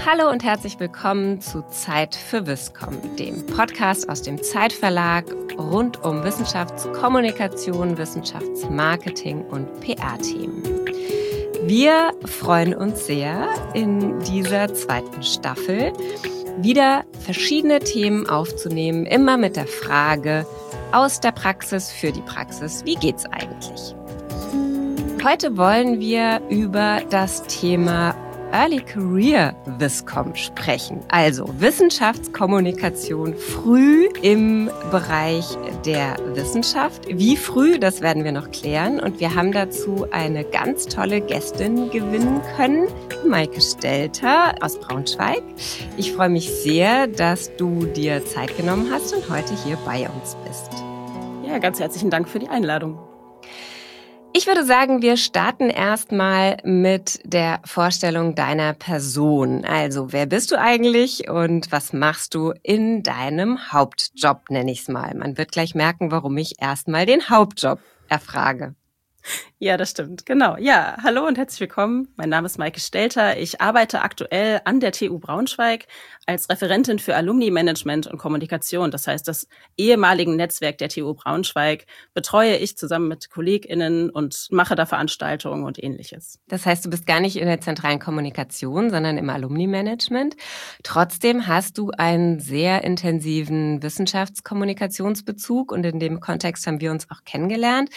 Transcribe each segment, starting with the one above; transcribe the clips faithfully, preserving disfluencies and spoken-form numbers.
Hallo und herzlich willkommen zu Zeit für Wisscom, dem Podcast aus dem Zeitverlag rund um Wissenschaftskommunikation, Wissenschaftsmarketing und P R-Themen. Wir freuen uns sehr, in dieser zweiten Staffel wieder verschiedene Themen aufzunehmen, immer mit der Frage aus der Praxis für die Praxis, wie geht's eigentlich? Heute wollen wir über das Thema Early Career Wisscom sprechen, also Wissenschaftskommunikation früh im Bereich der Wissenschaft. Wie früh, das werden wir noch klären, und wir haben dazu eine ganz tolle Gästin gewinnen können, Maike Stelter aus Braunschweig. Ich freue mich sehr, dass du dir Zeit genommen hast und heute hier bei uns bist. Ja, ganz herzlichen Dank für die Einladung. Ich würde sagen, wir starten erstmal mit der Vorstellung deiner Person. Also, wer bist du eigentlich und was machst du in deinem Hauptjob, nenne ich es mal. Man wird gleich merken, warum ich erstmal den Hauptjob erfrage. Ja, das stimmt, genau. Ja, hallo und herzlich willkommen. Mein Name ist Maike Stelter. Ich arbeite aktuell an der T U Braunschweig als Referentin für Alumni-Management und Kommunikation. Das heißt, das ehemalige Netzwerk der T U Braunschweig betreue ich zusammen mit KollegInnen und mache da Veranstaltungen und Ähnliches. Das heißt, du bist gar nicht in der zentralen Kommunikation, sondern im Alumni-Management. Trotzdem hast du einen sehr intensiven Wissenschaftskommunikationsbezug und in dem Kontext haben wir uns auch kennengelernt.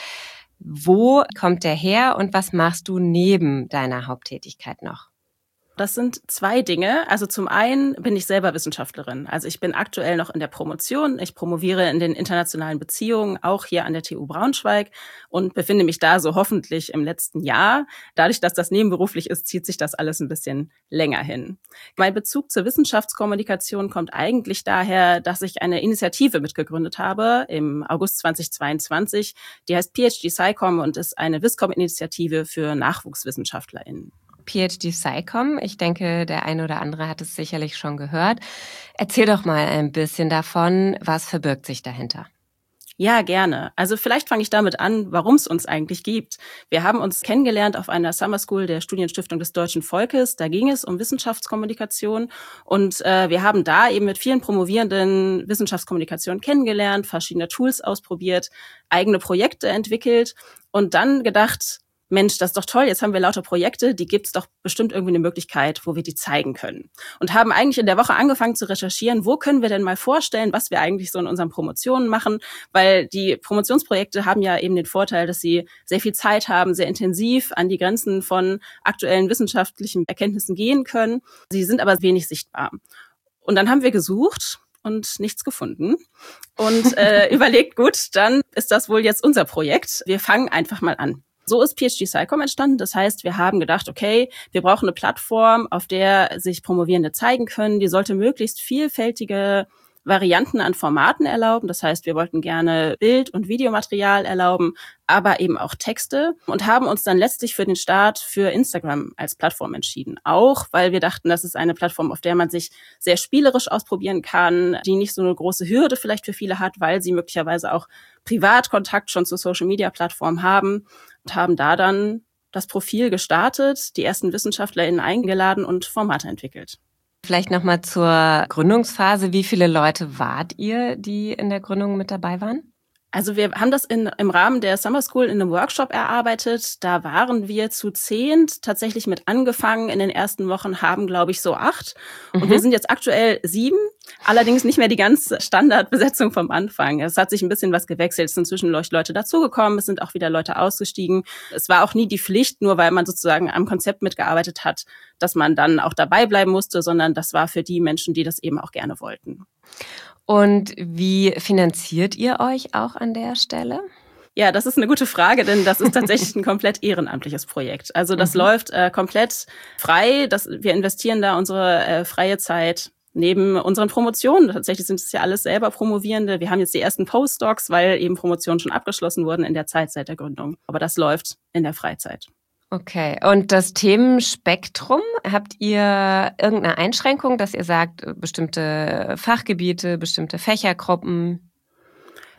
Wo kommt der her und was machst du neben deiner Haupttätigkeit noch? Das sind zwei Dinge. Also zum einen bin ich selber Wissenschaftlerin. Also ich bin aktuell noch in der Promotion. Ich promoviere in den internationalen Beziehungen, auch hier an der T U Braunschweig, und befinde mich da so hoffentlich im letzten Jahr. Dadurch, dass das nebenberuflich ist, zieht sich das alles ein bisschen länger hin. Mein Bezug zur Wissenschaftskommunikation kommt eigentlich daher, dass ich eine Initiative mitgegründet habe im August zweitausendzweiundzwanzig. Die heißt P H D SciComm und ist eine Wisscom-Initiative für NachwuchswissenschaftlerInnen. P H D SciComm, ich denke, der eine oder andere hat es sicherlich schon gehört. Erzähl doch mal ein bisschen davon, was verbirgt sich dahinter? Ja, gerne. Also vielleicht fange ich damit an, warum es uns eigentlich gibt. Wir haben uns kennengelernt auf einer Summer School der Studienstiftung des Deutschen Volkes. Da ging es um Wissenschaftskommunikation und äh, wir haben da eben mit vielen Promovierenden Wissenschaftskommunikation kennengelernt, verschiedene Tools ausprobiert, eigene Projekte entwickelt und dann gedacht, Mensch, das ist doch toll, jetzt haben wir lauter Projekte, die gibt's doch bestimmt irgendwie eine Möglichkeit, wo wir die zeigen können. Und haben eigentlich in der Woche angefangen zu recherchieren, wo können wir denn mal vorstellen, was wir eigentlich so in unseren Promotionen machen, weil die Promotionsprojekte haben ja eben den Vorteil, dass sie sehr viel Zeit haben, sehr intensiv an die Grenzen von aktuellen wissenschaftlichen Erkenntnissen gehen können. Sie sind aber wenig sichtbar. Und dann haben wir gesucht und nichts gefunden und äh, überlegt, gut, dann ist das wohl jetzt unser Projekt. Wir fangen einfach mal an. So ist P H D SciComm entstanden. Das heißt, wir haben gedacht, okay, wir brauchen eine Plattform, auf der sich Promovierende zeigen können. Die sollte möglichst vielfältige Varianten an Formaten erlauben. Das heißt, wir wollten gerne Bild- und Videomaterial erlauben, aber eben auch Texte und haben uns dann letztlich für den Start für Instagram als Plattform entschieden. Auch, weil wir dachten, das ist eine Plattform, auf der man sich sehr spielerisch ausprobieren kann, die nicht so eine große Hürde vielleicht für viele hat, weil sie möglicherweise auch Privatkontakt schon zu Social-Media-Plattformen haben und haben da dann das Profil gestartet, die ersten WissenschaftlerInnen eingeladen und Formate entwickelt. Vielleicht nochmal zur Gründungsphase. Wie viele Leute wart ihr, die in der Gründung mit dabei waren? Also wir haben das in, im Rahmen der Summer School in einem Workshop erarbeitet. Da waren wir zu zehnt tatsächlich mit angefangen. In den ersten Wochen haben, glaube ich, so acht. Und mhm. wir sind jetzt aktuell sieben. Allerdings nicht mehr die ganz Standardbesetzung vom Anfang. Es hat sich ein bisschen was gewechselt. Es sind zwischendurch Leute dazugekommen. Es sind auch wieder Leute ausgestiegen. Es war auch nie die Pflicht, nur weil man sozusagen am Konzept mitgearbeitet hat, dass man dann auch dabei bleiben musste, sondern das war für die Menschen, die das eben auch gerne wollten. Und wie finanziert ihr euch auch an der Stelle? Ja, das ist eine gute Frage, denn das ist tatsächlich ein komplett ehrenamtliches Projekt. Also das mhm. läuft äh, komplett frei. Das, wir investieren da unsere äh, freie Zeit neben unseren Promotionen. Tatsächlich sind es ja alles selber Promovierende. Wir haben jetzt die ersten Postdocs, weil eben Promotionen schon abgeschlossen wurden in der Zeit seit der Gründung. Aber das läuft in der Freizeit. Okay, und das Themenspektrum, habt ihr irgendeine Einschränkung, dass ihr sagt, bestimmte Fachgebiete, bestimmte Fächergruppen?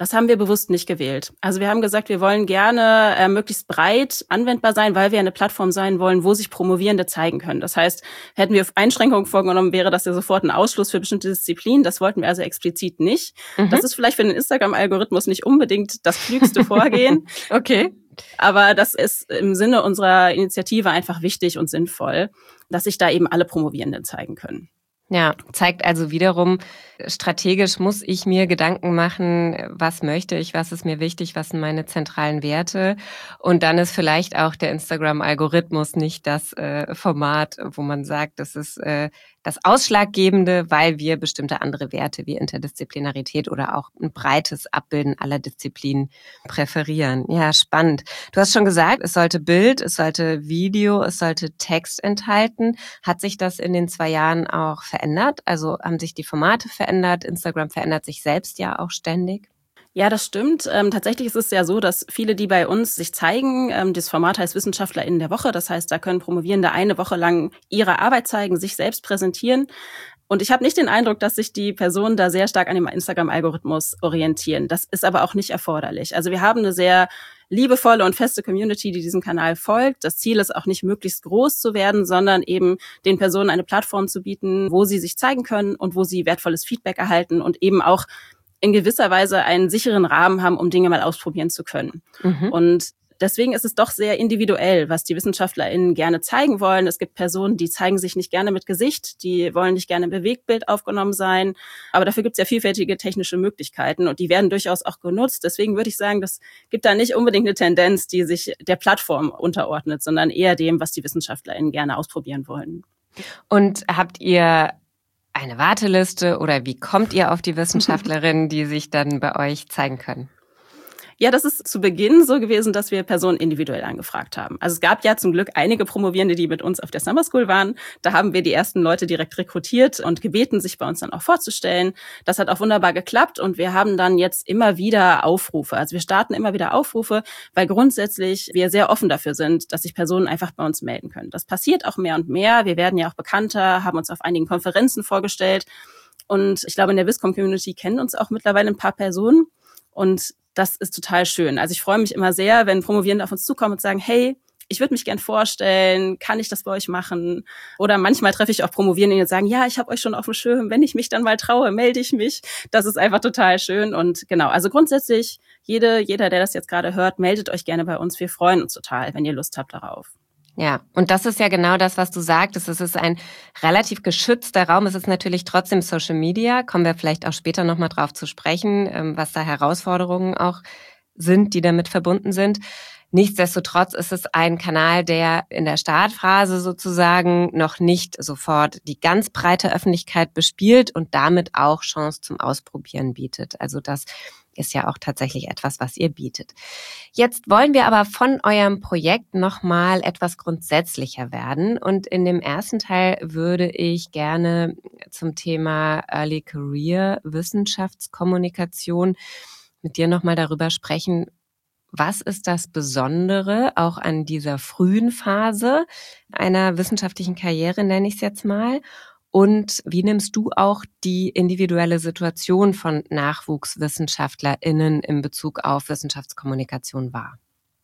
Das haben wir bewusst nicht gewählt. Also wir haben gesagt, wir wollen gerne äh, möglichst breit anwendbar sein, weil wir eine Plattform sein wollen, wo sich Promovierende zeigen können. Das heißt, hätten wir Einschränkungen vorgenommen, wäre das ja sofort ein Ausschluss für bestimmte Disziplinen. Das wollten wir also explizit nicht. Mhm. Das ist vielleicht für den Instagram-Algorithmus nicht unbedingt das klügste Vorgehen. Okay. Aber das ist im Sinne unserer Initiative einfach wichtig und sinnvoll, dass sich da eben alle Promovierenden zeigen können. Ja, zeigt also wiederum, strategisch muss ich mir Gedanken machen, was möchte ich, was ist mir wichtig, was sind meine zentralen Werte. Und dann ist vielleicht auch der Instagram-Algorithmus nicht das äh, Format, wo man sagt, das ist äh, das Ausschlaggebende, weil wir bestimmte andere Werte wie Interdisziplinarität oder auch ein breites Abbilden aller Disziplinen präferieren. Ja, spannend. Du hast schon gesagt, es sollte Bild, es sollte Video, es sollte Text enthalten. Hat sich das in den zwei Jahren auch verändert? Also haben sich die Formate verändert? Instagram verändert sich selbst ja auch ständig. Ja, das stimmt. Ähm, tatsächlich ist es ja so, dass viele, die bei uns sich zeigen, ähm, das Format heißt WissenschaftlerInnen der Woche. Das heißt, da können Promovierende eine Woche lang ihre Arbeit zeigen, sich selbst präsentieren. Und ich habe nicht den Eindruck, dass sich die Personen da sehr stark an dem Instagram-Algorithmus orientieren. Das ist aber auch nicht erforderlich. Also wir haben eine sehr liebevolle und feste Community, die diesem Kanal folgt. Das Ziel ist auch nicht, möglichst groß zu werden, sondern eben den Personen eine Plattform zu bieten, wo sie sich zeigen können und wo sie wertvolles Feedback erhalten und eben auch in gewisser Weise einen sicheren Rahmen haben, um Dinge mal ausprobieren zu können. Mhm. Und deswegen ist es doch sehr individuell, was die WissenschaftlerInnen gerne zeigen wollen. Es gibt Personen, die zeigen sich nicht gerne mit Gesicht, die wollen nicht gerne im Bewegtbild aufgenommen sein. Aber dafür gibt es ja vielfältige technische Möglichkeiten und die werden durchaus auch genutzt. Deswegen würde ich sagen, das gibt da nicht unbedingt eine Tendenz, die sich der Plattform unterordnet, sondern eher dem, was die WissenschaftlerInnen gerne ausprobieren wollen. Und habt ihr eine Warteliste oder wie kommt ihr auf die Wissenschaftlerinnen, die sich dann bei euch zeigen können? Ja, das ist zu Beginn so gewesen, dass wir Personen individuell angefragt haben. Also es gab ja zum Glück einige Promovierende, die mit uns auf der Summer School waren. Da haben wir die ersten Leute direkt rekrutiert und gebeten, sich bei uns dann auch vorzustellen. Das hat auch wunderbar geklappt und wir haben dann jetzt immer wieder Aufrufe. Also wir starten immer wieder Aufrufe, weil grundsätzlich wir sehr offen dafür sind, dass sich Personen einfach bei uns melden können. Das passiert auch mehr und mehr. Wir werden ja auch bekannter, haben uns auf einigen Konferenzen vorgestellt. Und ich glaube, in der WisCom-Community kennen uns auch mittlerweile ein paar Personen. Und das ist total schön. Also ich freue mich immer sehr, wenn Promovierende auf uns zukommen und sagen, hey, ich würde mich gern vorstellen, kann ich das bei euch machen? Oder manchmal treffe ich auch Promovierende, die sagen, ja, ich habe euch schon auf dem Schirm, wenn ich mich dann mal traue, melde ich mich. Das ist einfach total schön. Und genau, also grundsätzlich, jede, jeder, der das jetzt gerade hört, meldet euch gerne bei uns. Wir freuen uns total, wenn ihr Lust habt darauf. Ja, und das ist ja genau das, was du sagtest. Es ist ein relativ geschützter Raum. Es ist natürlich trotzdem Social Media. Kommen wir vielleicht auch später nochmal drauf zu sprechen, was da Herausforderungen auch sind, die damit verbunden sind. Nichtsdestotrotz ist es ein Kanal, der in der Startphase sozusagen noch nicht sofort die ganz breite Öffentlichkeit bespielt und damit auch Chance zum Ausprobieren bietet. Also das ist ja auch tatsächlich etwas, was ihr bietet. Jetzt wollen wir aber von eurem Projekt nochmal etwas grundsätzlicher werden. Und in dem ersten Teil würde ich gerne zum Thema Early Career Wissenschaftskommunikation mit dir nochmal darüber sprechen. Was ist das Besondere auch an dieser frühen Phase einer wissenschaftlichen Karriere, nenne ich es jetzt mal? Und wie nimmst du auch die individuelle Situation von NachwuchswissenschaftlerInnen in Bezug auf Wissenschaftskommunikation wahr?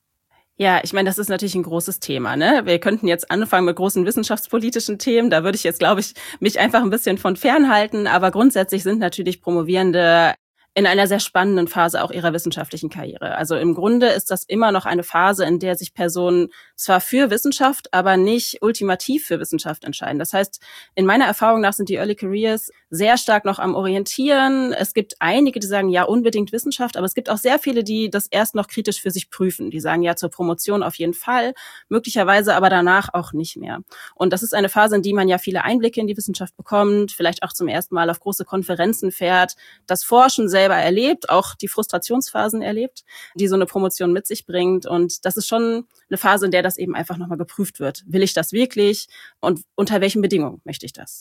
Ja, ich meine, das ist natürlich ein großes Thema, ne? Wir könnten jetzt anfangen mit großen wissenschaftspolitischen Themen. Da würde ich jetzt, glaube ich, mich einfach ein bisschen von fernhalten. Aber grundsätzlich sind natürlich Promovierende in einer sehr spannenden Phase auch ihrer wissenschaftlichen Karriere. Also im Grunde ist das immer noch eine Phase, in der sich Personen zwar für Wissenschaft, aber nicht ultimativ für Wissenschaft entscheiden. Das heißt, in meiner Erfahrung nach sind die Early Careers sehr stark noch am Orientieren. Es gibt einige, die sagen, ja, unbedingt Wissenschaft, aber es gibt auch sehr viele, die das erst noch kritisch für sich prüfen. Die sagen, ja, zur Promotion auf jeden Fall, möglicherweise aber danach auch nicht mehr. Und das ist eine Phase, in die man ja viele Einblicke in die Wissenschaft bekommt, vielleicht auch zum ersten Mal auf große Konferenzen fährt, das Forschen selber erlebt, auch die Frustrationsphasen erlebt, die so eine Promotion mit sich bringt. Und das ist schon eine Phase, in der das eben einfach nochmal geprüft wird. Will ich das wirklich? Und unter welchen Bedingungen möchte ich das?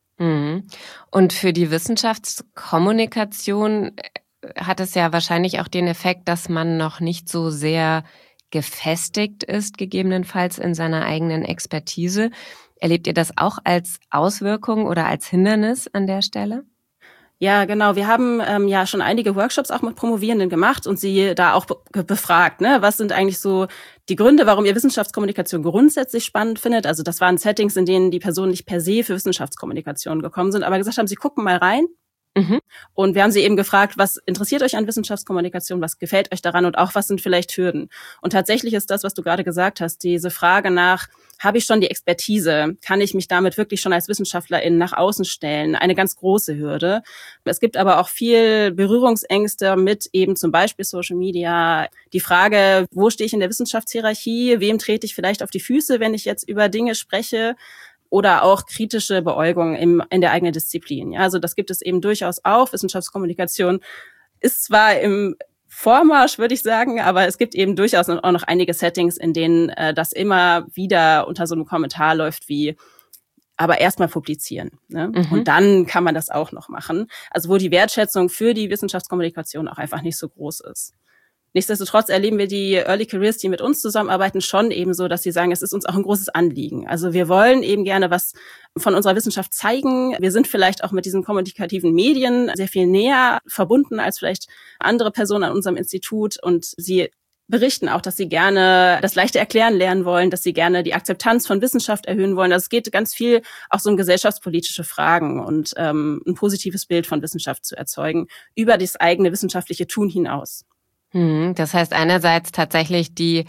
Und für die Wissenschaftskommunikation hat es ja wahrscheinlich auch den Effekt, dass man noch nicht so sehr gefestigt ist, gegebenenfalls in seiner eigenen Expertise. Erlebt ihr das auch als Auswirkung oder als Hindernis an der Stelle? Ja, genau. Wir haben ähm, ja schon einige Workshops auch mit Promovierenden gemacht und sie da auch be- befragt, ne? Was sind eigentlich so die Gründe, warum ihr Wissenschaftskommunikation grundsätzlich spannend findet? Also das waren Settings, in denen die Personen nicht per se für Wissenschaftskommunikation gekommen sind, aber gesagt haben, sie gucken mal rein. Mhm. Und wir haben sie eben gefragt, was interessiert euch an Wissenschaftskommunikation, was gefällt euch daran und auch was sind vielleicht Hürden? Und tatsächlich ist das, was du gerade gesagt hast, diese Frage nach, habe ich schon die Expertise? Kann ich mich damit wirklich schon als Wissenschaftlerin nach außen stellen? Eine ganz große Hürde. Es gibt aber auch viel Berührungsängste mit eben zum Beispiel Social Media. Die Frage, wo stehe ich in der Wissenschaftshierarchie? Wem trete ich vielleicht auf die Füße, wenn ich jetzt über Dinge spreche? Oder auch kritische Beäugung im, in der eigenen Disziplin. Ja, also das gibt es eben durchaus auch. Wissenschaftskommunikation ist zwar im Vormarsch, würde ich sagen, aber es gibt eben durchaus auch noch einige Settings, in denen äh, das immer wieder unter so einem Kommentar läuft wie, aber erstmal publizieren. Ne? Mhm. Und dann kann man das auch noch machen. Also wo die Wertschätzung für die Wissenschaftskommunikation auch einfach nicht so groß ist. Nichtsdestotrotz erleben wir die Early Careers, die mit uns zusammenarbeiten, schon eben so, dass sie sagen, es ist uns auch ein großes Anliegen. Also wir wollen eben gerne was von unserer Wissenschaft zeigen. Wir sind vielleicht auch mit diesen kommunikativen Medien sehr viel näher verbunden als vielleicht andere Personen an unserem Institut. Und sie berichten auch, dass sie gerne das leichte Erklären lernen wollen, dass sie gerne die Akzeptanz von Wissenschaft erhöhen wollen. Also es geht ganz viel auch so um gesellschaftspolitische Fragen und ähm, ein positives Bild von Wissenschaft zu erzeugen über das eigene wissenschaftliche Tun hinaus. Das heißt einerseits tatsächlich die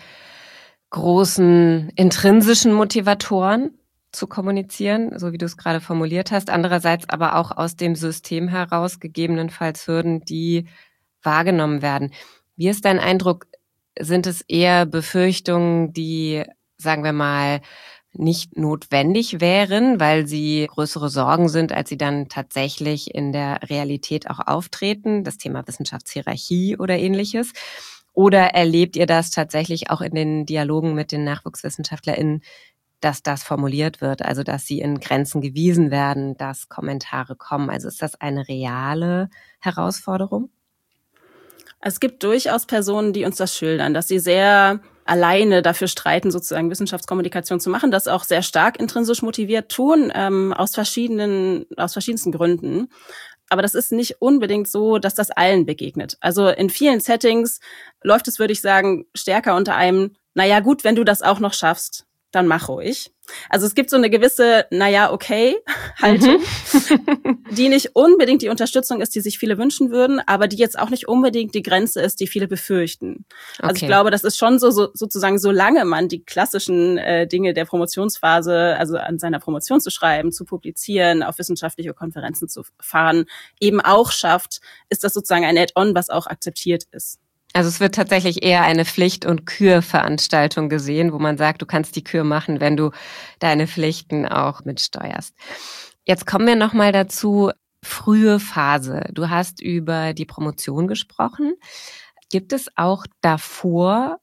großen intrinsischen Motivatoren zu kommunizieren, so wie du es gerade formuliert hast, andererseits aber auch aus dem System heraus gegebenenfalls Hürden, die wahrgenommen werden. Wie ist dein Eindruck, sind es eher Befürchtungen, die, sagen wir mal, nicht notwendig wären, weil sie größere Sorgen sind, als sie dann tatsächlich in der Realität auch auftreten, das Thema Wissenschaftshierarchie oder ähnliches? Oder erlebt ihr das tatsächlich auch in den Dialogen mit den NachwuchswissenschaftlerInnen, dass das formuliert wird, also dass sie in Grenzen gewiesen werden, dass Kommentare kommen? Also ist das eine reale Herausforderung? Es gibt durchaus Personen, die uns das schildern, dass sie sehr alleine dafür streiten, sozusagen Wissenschaftskommunikation zu machen, das auch sehr stark intrinsisch motiviert tun, ähm, aus verschiedenen, aus verschiedensten Gründen. Aber das ist nicht unbedingt so, dass das allen begegnet. Also in vielen Settings läuft es, würde ich sagen, stärker unter einem, naja gut, wenn du das auch noch schaffst, dann mach ruhig. Also es gibt so eine gewisse, naja, okay, Haltung, mhm. die nicht unbedingt die Unterstützung ist, die sich viele wünschen würden, aber die jetzt auch nicht unbedingt die Grenze ist, die viele befürchten. Okay. Also ich glaube, das ist schon so, so sozusagen, solange man die klassischen äh, Dinge der Promotionsphase, also an seiner Promotion zu schreiben, zu publizieren, auf wissenschaftliche Konferenzen zu fahren, eben auch schafft, ist das sozusagen ein Add-on, was auch akzeptiert ist. Also es wird tatsächlich eher eine Pflicht- und Kürveranstaltung gesehen, wo man sagt, du kannst die Kür machen, wenn du deine Pflichten auch mitsteuerst. Jetzt kommen wir nochmal dazu, frühe Phase. Du hast über die Promotion gesprochen. Gibt es auch davor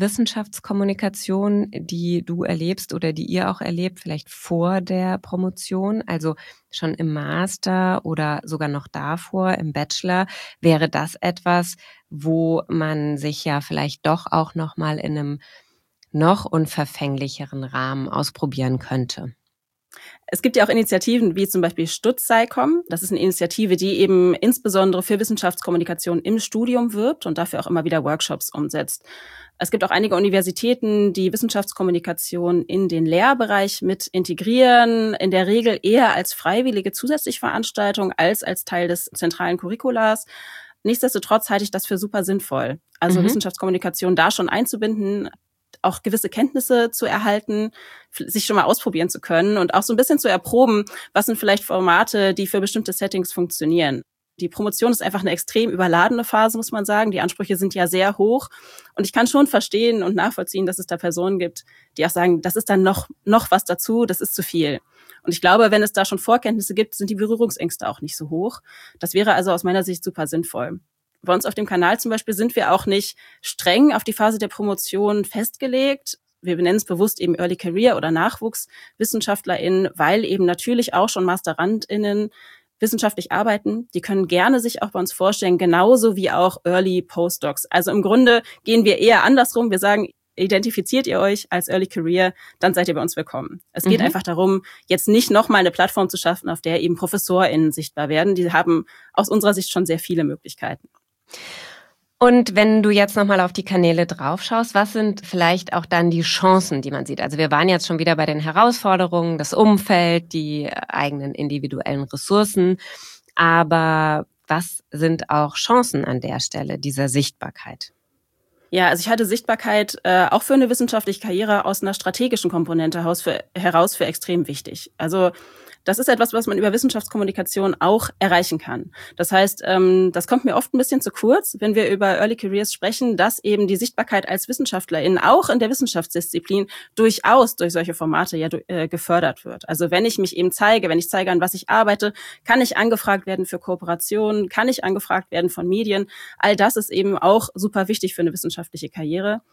Wissenschaftskommunikation, die du erlebst oder die ihr auch erlebt, vielleicht vor der Promotion, also schon im Master oder sogar noch davor im Bachelor? Wäre das etwas, wo man sich ja vielleicht doch auch noch mal in einem noch unverfänglicheren Rahmen ausprobieren könnte? Es gibt ja auch Initiativen wie zum Beispiel StutzSciComm. Das ist eine Initiative, die eben insbesondere für Wissenschaftskommunikation im Studium wirbt und dafür auch immer wieder Workshops umsetzt. Es gibt auch einige Universitäten, die Wissenschaftskommunikation in den Lehrbereich mit integrieren, in der Regel eher als freiwillige zusätzliche Veranstaltung als als Teil des zentralen Curriculars. Nichtsdestotrotz halte ich das für super sinnvoll. Also mhm. Wissenschaftskommunikation da schon einzubinden, auch gewisse Kenntnisse zu erhalten, sich schon mal ausprobieren zu können und auch so ein bisschen zu erproben, was sind vielleicht Formate, die für bestimmte Settings funktionieren. Die Promotion ist einfach eine extrem überladene Phase, muss man sagen. Die Ansprüche sind ja sehr hoch. Und ich kann schon verstehen und nachvollziehen, dass es da Personen gibt, die auch sagen, das ist dann noch, noch was dazu, das ist zu viel. Und ich glaube, wenn es da schon Vorkenntnisse gibt, sind die Berührungsängste auch nicht so hoch. Das wäre also aus meiner Sicht super sinnvoll. Bei uns auf dem Kanal zum Beispiel sind wir auch nicht streng auf die Phase der Promotion festgelegt. Wir benennen es bewusst eben Early Career oder NachwuchswissenschaftlerInnen, weil eben natürlich auch schon MasterandInnen wissenschaftlich arbeiten. Die können gerne sich auch bei uns vorstellen, genauso wie auch Early Postdocs. Also im Grunde gehen wir eher andersrum. Wir sagen, identifiziert ihr euch als Early Career, dann seid ihr bei uns willkommen. Es geht Mhm. einfach darum, jetzt nicht nochmal eine Plattform zu schaffen, auf der eben ProfessorInnen sichtbar werden. Die haben aus unserer Sicht schon sehr viele Möglichkeiten. Und wenn du jetzt nochmal auf die Kanäle draufschaust, was sind vielleicht auch dann die Chancen, die man sieht? Also wir waren jetzt schon wieder bei den Herausforderungen, das Umfeld, die eigenen individuellen Ressourcen. Aber was sind auch Chancen an der Stelle dieser Sichtbarkeit? Ja, also ich halte Sichtbarkeit äh, auch für eine wissenschaftliche Karriere aus einer strategischen Komponente heraus für, heraus für extrem wichtig. Also das ist etwas, was man über Wissenschaftskommunikation auch erreichen kann. Das heißt, ähm, das kommt mir oft ein bisschen zu kurz, wenn wir über Early Careers sprechen, dass eben die Sichtbarkeit als WissenschaftlerInnen auch in der Wissenschaftsdisziplin durchaus durch solche Formate ja äh, gefördert wird. Also wenn ich mich eben zeige, wenn ich zeige, an was ich arbeite, kann ich angefragt werden für Kooperationen, kann ich angefragt werden von Medien. All das ist eben auch super wichtig für eine wissenschaftliche Karriere.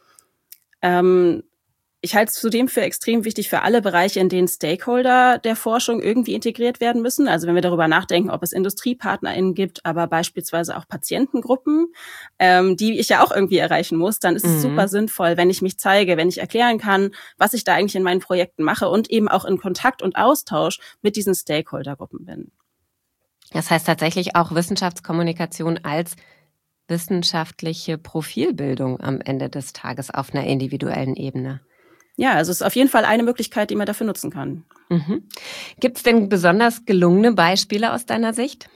Ähm, Ich halte es zudem für extrem wichtig für alle Bereiche, in denen Stakeholder der Forschung irgendwie integriert werden müssen. Also wenn wir darüber nachdenken, ob es IndustriepartnerInnen gibt, aber beispielsweise auch Patientengruppen, ähm, die ich ja auch irgendwie erreichen muss, dann ist es mhm. super sinnvoll, wenn ich mich zeige, wenn ich erklären kann, was ich da eigentlich in meinen Projekten mache und eben auch in Kontakt und Austausch mit diesen Stakeholdergruppen bin. Das heißt tatsächlich auch Wissenschaftskommunikation als wissenschaftliche Profilbildung am Ende des Tages auf einer individuellen Ebene. Ja, also es ist auf jeden Fall eine Möglichkeit, die man dafür nutzen kann. Mhm. Gibt es denn besonders gelungene Beispiele aus deiner Sicht?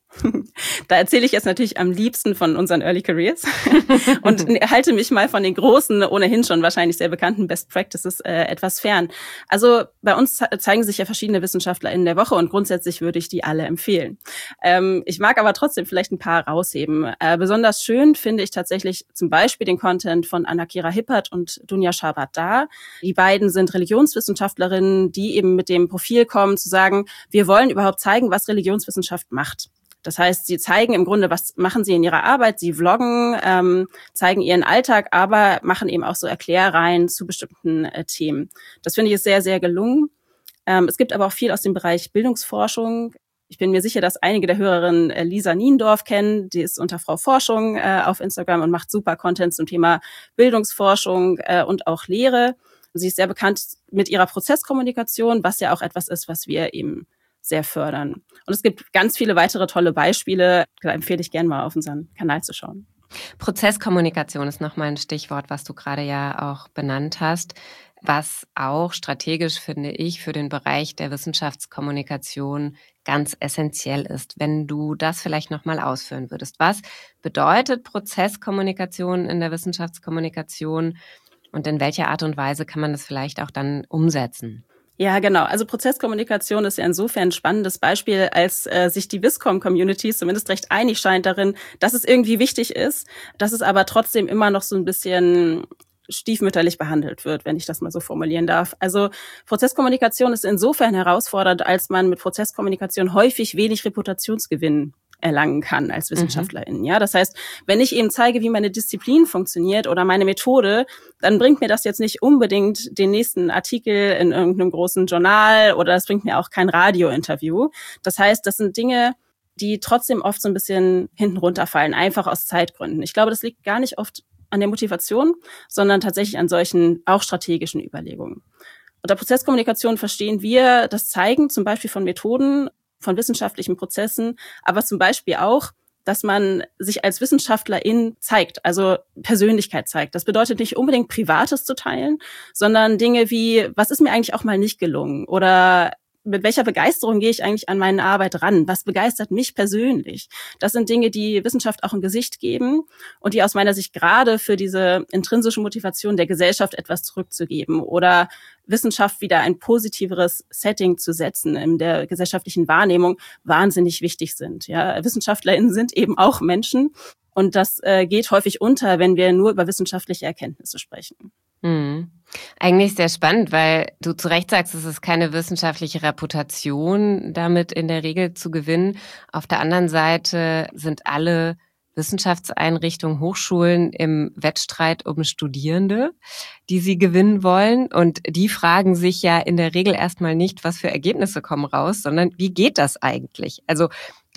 Da erzähle ich jetzt natürlich am liebsten von unseren Early Careers und halte mich mal von den großen, ohnehin schon wahrscheinlich sehr bekannten Best Practices äh, etwas fern. Also bei uns zeigen sich ja verschiedene Wissenschaftler in der Woche und grundsätzlich würde ich die alle empfehlen. Ähm, ich mag aber trotzdem vielleicht ein paar rausheben. Äh, besonders schön finde ich tatsächlich zum Beispiel den Content von Anna-Kira Hippert und Dunja Sharbat-Dar. Die beiden sind Religionswissenschaftlerinnen, die eben mit dem Profil kommen, zu sagen, wir wollen überhaupt zeigen, was Religionswissenschaft macht. Das heißt, sie zeigen im Grunde, was machen sie in ihrer Arbeit. Sie vloggen, ähm, zeigen ihren Alltag, aber machen eben auch so Erklärreihen zu bestimmten äh, Themen. Das finde ich ist sehr, sehr gelungen. Ähm, es gibt aber auch viel aus dem Bereich Bildungsforschung. Ich bin mir sicher, dass einige der Hörerinnen äh, Lisa Niendorf kennen. Die ist unter Frau Forschung äh, auf Instagram und macht super Content zum Thema Bildungsforschung äh, und auch Lehre. Sie ist sehr bekannt mit ihrer Prozesskommunikation, was ja auch etwas ist, was wir eben sehr fördern. Und es gibt ganz viele weitere tolle Beispiele. Da empfehle ich gerne mal auf unseren Kanal zu schauen. Prozesskommunikation ist nochmal ein Stichwort, was du gerade ja auch benannt hast, was auch strategisch, finde ich, für den Bereich der Wissenschaftskommunikation ganz essentiell ist. Wenn du das vielleicht nochmal ausführen würdest. Was bedeutet Prozesskommunikation in der Wissenschaftskommunikation und in welcher Art und Weise kann man das vielleicht auch dann umsetzen? Ja, genau. Also Prozesskommunikation ist ja insofern ein spannendes Beispiel, als äh, sich die WISCOM-Community zumindest recht einig scheint darin, dass es irgendwie wichtig ist, dass es aber trotzdem immer noch so ein bisschen stiefmütterlich behandelt wird, wenn ich das mal so formulieren darf. Also Prozesskommunikation ist insofern herausfordernd, als man mit Prozesskommunikation häufig wenig Reputationsgewinn erlangen kann als Wissenschaftlerin. Mhm. Ja, das heißt, wenn ich eben zeige, wie meine Disziplin funktioniert oder meine Methode, dann bringt mir das jetzt nicht unbedingt den nächsten Artikel in irgendeinem großen Journal oder das bringt mir auch kein Radiointerview. Das heißt, das sind Dinge, die trotzdem oft so ein bisschen hinten runterfallen, einfach aus Zeitgründen. Ich glaube, das liegt gar nicht oft an der Motivation, sondern tatsächlich an solchen auch strategischen Überlegungen. Unter Prozesskommunikation verstehen wir das Zeigen zum Beispiel von Methoden, von wissenschaftlichen Prozessen, aber zum Beispiel auch, dass man sich als Wissenschaftlerin zeigt, also Persönlichkeit zeigt. Das bedeutet nicht unbedingt Privates zu teilen, sondern Dinge wie, was ist mir eigentlich auch mal nicht gelungen oder mit welcher Begeisterung gehe ich eigentlich an meine Arbeit ran? Was begeistert mich persönlich? Das sind Dinge, die Wissenschaft auch ein Gesicht geben und die aus meiner Sicht gerade für diese intrinsische Motivation der Gesellschaft etwas zurückzugeben oder Wissenschaft wieder ein positiveres Setting zu setzen in der gesellschaftlichen Wahrnehmung wahnsinnig wichtig sind. Ja, WissenschaftlerInnen sind eben auch Menschen und das äh, geht häufig unter, wenn wir nur über wissenschaftliche Erkenntnisse sprechen. Hm. Eigentlich sehr spannend, weil du zu Recht sagst, es ist keine wissenschaftliche Reputation, damit in der Regel zu gewinnen. Auf der anderen Seite sind alle Wissenschaftseinrichtungen, Hochschulen im Wettstreit um Studierende, die sie gewinnen wollen. Und die fragen sich ja in der Regel erstmal nicht, was für Ergebnisse kommen raus, sondern wie geht das eigentlich? Also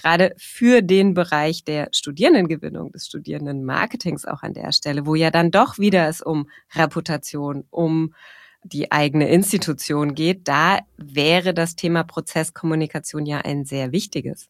gerade für den Bereich der Studierendengewinnung, des Studierendenmarketings auch an der Stelle, wo ja dann doch wieder es um Reputation, um die eigene Institution geht, da wäre das Thema Prozesskommunikation ja ein sehr wichtiges.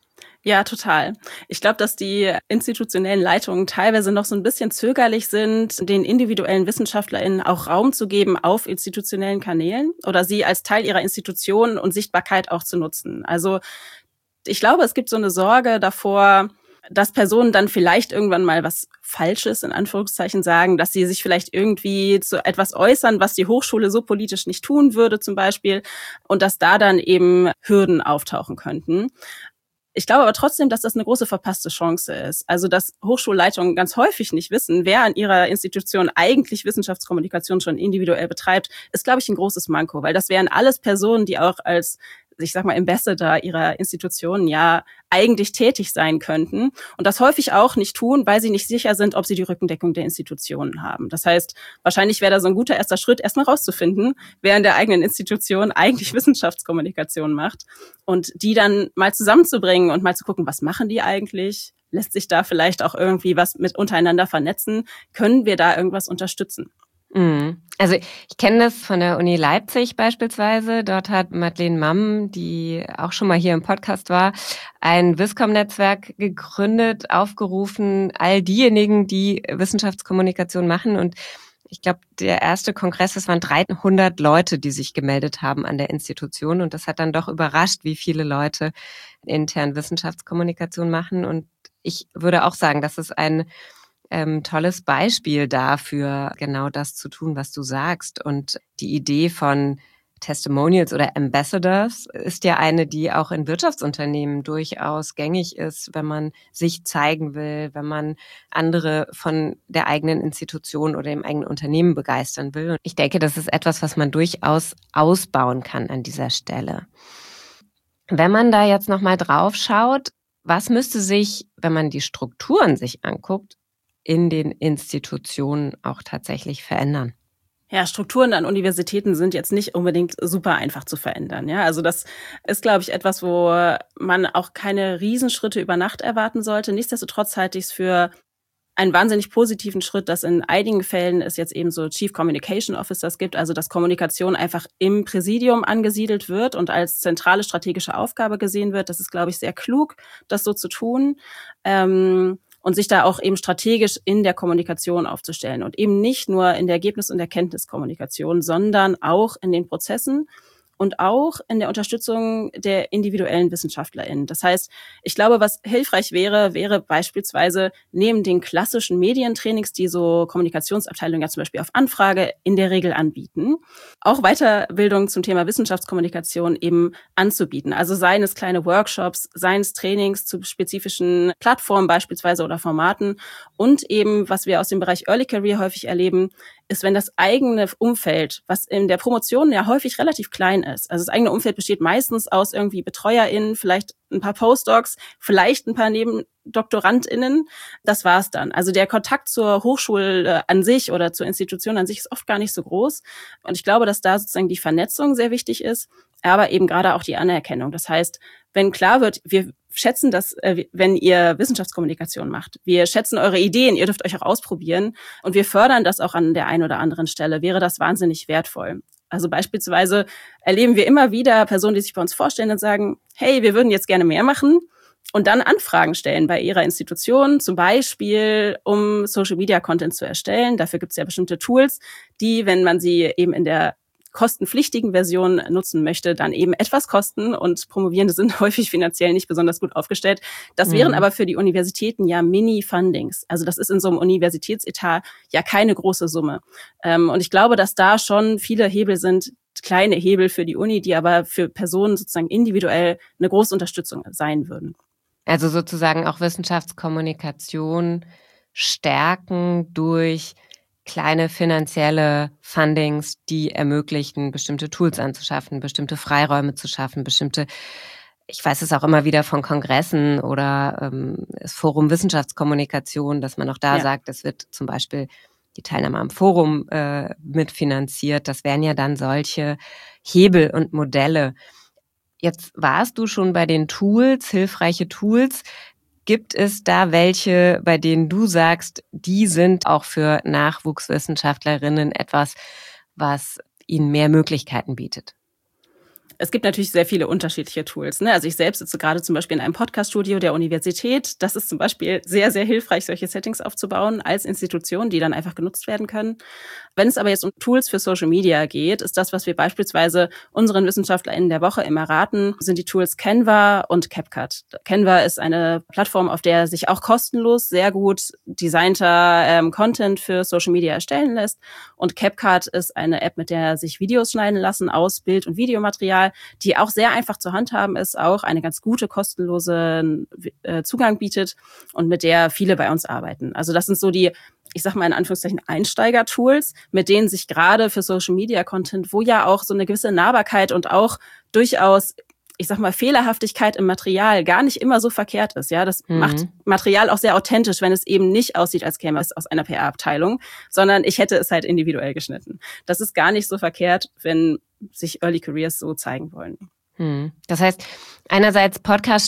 Ja, total. Ich glaube, dass die institutionellen Leitungen teilweise noch so ein bisschen zögerlich sind, den individuellen WissenschaftlerInnen auch Raum zu geben auf institutionellen Kanälen oder sie als Teil ihrer Institution und Sichtbarkeit auch zu nutzen. Also ich glaube, es gibt so eine Sorge davor, dass Personen dann vielleicht irgendwann mal was Falsches in Anführungszeichen sagen, dass sie sich vielleicht irgendwie zu etwas äußern, was die Hochschule so politisch nicht tun würde zum Beispiel, und dass da dann eben Hürden auftauchen könnten. Ich glaube aber trotzdem, dass das eine große verpasste Chance ist. Also, dass Hochschulleitungen ganz häufig nicht wissen, wer an ihrer Institution eigentlich Wissenschaftskommunikation schon individuell betreibt, ist, glaube ich, ein großes Manko, weil das wären alles Personen, die auch als, ich sag mal, Ambassador ihrer Institutionen ja eigentlich tätig sein könnten und das häufig auch nicht tun, weil sie nicht sicher sind, ob sie die Rückendeckung der Institutionen haben. Das heißt, wahrscheinlich wäre da so ein guter erster Schritt, erstmal rauszufinden, wer in der eigenen Institution eigentlich Wissenschaftskommunikation macht und die dann mal zusammenzubringen und mal zu gucken, was machen die eigentlich? Lässt sich da vielleicht auch irgendwie was mit untereinander vernetzen? Können wir da irgendwas unterstützen? Also ich kenne das von der Uni Leipzig beispielsweise. Dort hat Madeleine Mamm, die auch schon mal hier im Podcast war, ein WISCOM-Netzwerk gegründet, aufgerufen, all diejenigen, die Wissenschaftskommunikation machen. Und ich glaube, der erste Kongress, das waren dreihundert Leute, die sich gemeldet haben an der Institution. Und das hat dann doch überrascht, wie viele Leute intern Wissenschaftskommunikation machen. Und ich würde auch sagen, das ist ein Ähm, tolles Beispiel dafür, genau das zu tun, was du sagst. Und die Idee von Testimonials oder Ambassadors ist ja eine, die auch in Wirtschaftsunternehmen durchaus gängig ist, wenn man sich zeigen will, wenn man andere von der eigenen Institution oder dem eigenen Unternehmen begeistern will. Und ich denke, das ist etwas, was man durchaus ausbauen kann an dieser Stelle. Wenn man da jetzt nochmal drauf schaut, was müsste sich, wenn man die Strukturen sich anguckt, in den Institutionen auch tatsächlich verändern? Ja, Strukturen an Universitäten sind jetzt nicht unbedingt super einfach zu verändern. Ja, also das ist, glaube ich, etwas, wo man auch keine Riesenschritte über Nacht erwarten sollte. Nichtsdestotrotz halte ich es für einen wahnsinnig positiven Schritt, dass in einigen Fällen es jetzt eben so Chief Communication Officers gibt, also dass Kommunikation einfach im Präsidium angesiedelt wird und als zentrale strategische Aufgabe gesehen wird. Das ist, glaube ich, sehr klug, das so zu tun. Ähm, Und sich da auch eben strategisch in der Kommunikation aufzustellen und eben nicht nur in der Ergebnis- und Erkenntniskommunikation, sondern auch in den Prozessen und auch in der Unterstützung der individuellen WissenschaftlerInnen. Das heißt, ich glaube, was hilfreich wäre, wäre beispielsweise neben den klassischen Medientrainings, die so Kommunikationsabteilungen ja zum Beispiel auf Anfrage in der Regel anbieten, auch Weiterbildung zum Thema Wissenschaftskommunikation eben anzubieten. Also seien es kleine Workshops, seien es Trainings zu spezifischen Plattformen beispielsweise oder Formaten und eben, was wir aus dem Bereich Early Career häufig erleben, ist, wenn das eigene Umfeld, was in der Promotion ja häufig relativ klein ist, also das eigene Umfeld besteht meistens aus irgendwie BetreuerInnen, vielleicht ein paar Postdocs, vielleicht ein paar NebendoktorandInnen, das war's dann. Also der Kontakt zur Hochschule an sich oder zur Institution an sich ist oft gar nicht so groß. Und ich glaube, dass da sozusagen die Vernetzung sehr wichtig ist, aber eben gerade auch die Anerkennung. Das heißt, wenn klar wird, wir schätzen das, wenn ihr Wissenschaftskommunikation macht. Wir schätzen eure Ideen, ihr dürft euch auch ausprobieren und wir fördern das auch an der einen oder anderen Stelle, wäre das wahnsinnig wertvoll. Also beispielsweise erleben wir immer wieder Personen, die sich bei uns vorstellen und sagen, hey, wir würden jetzt gerne mehr machen und dann Anfragen stellen bei ihrer Institution, zum Beispiel um Social-Media-Content zu erstellen. Dafür gibt es ja bestimmte Tools, die, wenn man sie eben in der kostenpflichtigen Version nutzen möchte, dann eben etwas kosten und Promovierende sind häufig finanziell nicht besonders gut aufgestellt. Das mhm. wären aber für die Universitäten ja Mini-Fundings. Also das ist in so einem Universitätsetat ja keine große Summe. Und ich glaube, dass da schon viele Hebel sind, kleine Hebel für die Uni, die aber für Personen sozusagen individuell eine große Unterstützung sein würden. Also sozusagen auch Wissenschaftskommunikation stärken durch kleine finanzielle Fundings, die ermöglichen, bestimmte Tools anzuschaffen, bestimmte Freiräume zu schaffen, bestimmte, ich weiß es auch immer wieder von Kongressen oder ähm, das Forum Wissenschaftskommunikation, dass man auch da ja. sagt, es wird zum Beispiel die Teilnahme am Forum äh, mitfinanziert. Das wären ja dann solche Hebel und Modelle. Jetzt warst du schon bei den Tools, hilfreiche Tools. Gibt es da welche, bei denen du sagst, die sind auch für Nachwuchswissenschaftlerinnen etwas, was ihnen mehr Möglichkeiten bietet? Es gibt natürlich sehr viele unterschiedliche Tools. Ne? Also ich selbst sitze gerade zum Beispiel in einem Podcast-Studio der Universität. Das ist zum Beispiel sehr, sehr hilfreich, solche Settings aufzubauen als Institution, die dann einfach genutzt werden können. Wenn es aber jetzt um Tools für Social Media geht, ist das, was wir beispielsweise unseren WissenschaftlerInnen der Woche immer raten, sind die Tools Canva und CapCut. Canva ist eine Plattform, auf der sich auch kostenlos sehr gut designter ähm, Content für Social Media erstellen lässt. Und CapCut ist eine App, mit der sich Videos schneiden lassen aus Bild- und Videomaterial, die auch sehr einfach zu handhaben ist, auch eine ganz gute kostenlose äh, Zugang bietet und mit der viele bei uns arbeiten. Also das sind so die, ich sag mal in Anführungszeichen, Einsteiger-Tools, mit denen sich gerade für Social-Media-Content, wo ja auch so eine gewisse Nahbarkeit und auch durchaus, ich sag mal, Fehlerhaftigkeit im Material gar nicht immer so verkehrt ist. Ja, das mhm. macht Material auch sehr authentisch, wenn es eben nicht aussieht, als käme es aus einer P R-Abteilung, sondern ich hätte es halt individuell geschnitten. Das ist gar nicht so verkehrt, wenn sich Early Careers so zeigen wollen. Mhm. Das heißt, einerseits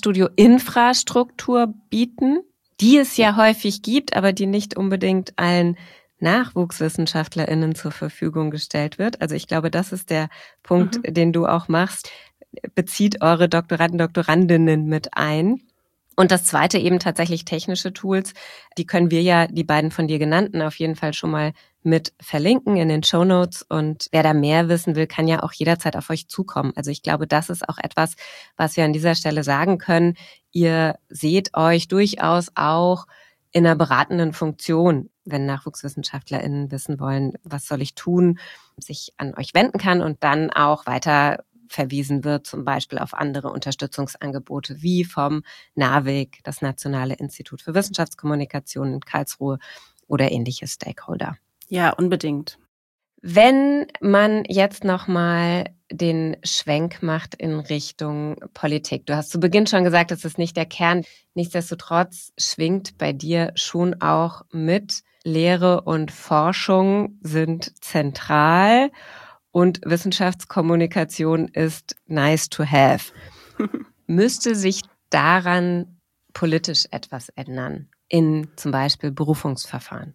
Podcast-Studio-Infrastruktur bieten, die es ja häufig gibt, aber die nicht unbedingt allen NachwuchswissenschaftlerInnen zur Verfügung gestellt wird. Also ich glaube, das ist der Punkt, mhm. den du auch machst. Bezieht eure Doktoranden, Doktorandinnen mit ein. Und das zweite eben tatsächlich technische Tools. Die können wir ja, die beiden von dir genannten, auf jeden Fall schon mal mit verlinken in den Shownotes. Und wer da mehr wissen will, kann ja auch jederzeit auf euch zukommen. Also ich glaube, das ist auch etwas, was wir an dieser Stelle sagen können. Ihr seht euch durchaus auch in einer beratenden Funktion, wenn NachwuchswissenschaftlerInnen wissen wollen, was soll ich tun, sich an euch wenden kann und dann auch weiter verwiesen wird, zum Beispiel auf andere Unterstützungsangebote wie vom NAWIC, das Nationale Institut für Wissenschaftskommunikation in Karlsruhe oder ähnliche Stakeholder. Ja, unbedingt. Wenn man jetzt nochmal den Schwenk macht in Richtung Politik. Du hast zu Beginn schon gesagt, das ist nicht der Kern. Nichtsdestotrotz schwingt bei dir schon auch mit, Lehre und Forschung sind zentral. Und Wissenschaftskommunikation ist nice to have. Müsste sich daran politisch etwas ändern, in zum Beispiel Berufungsverfahren?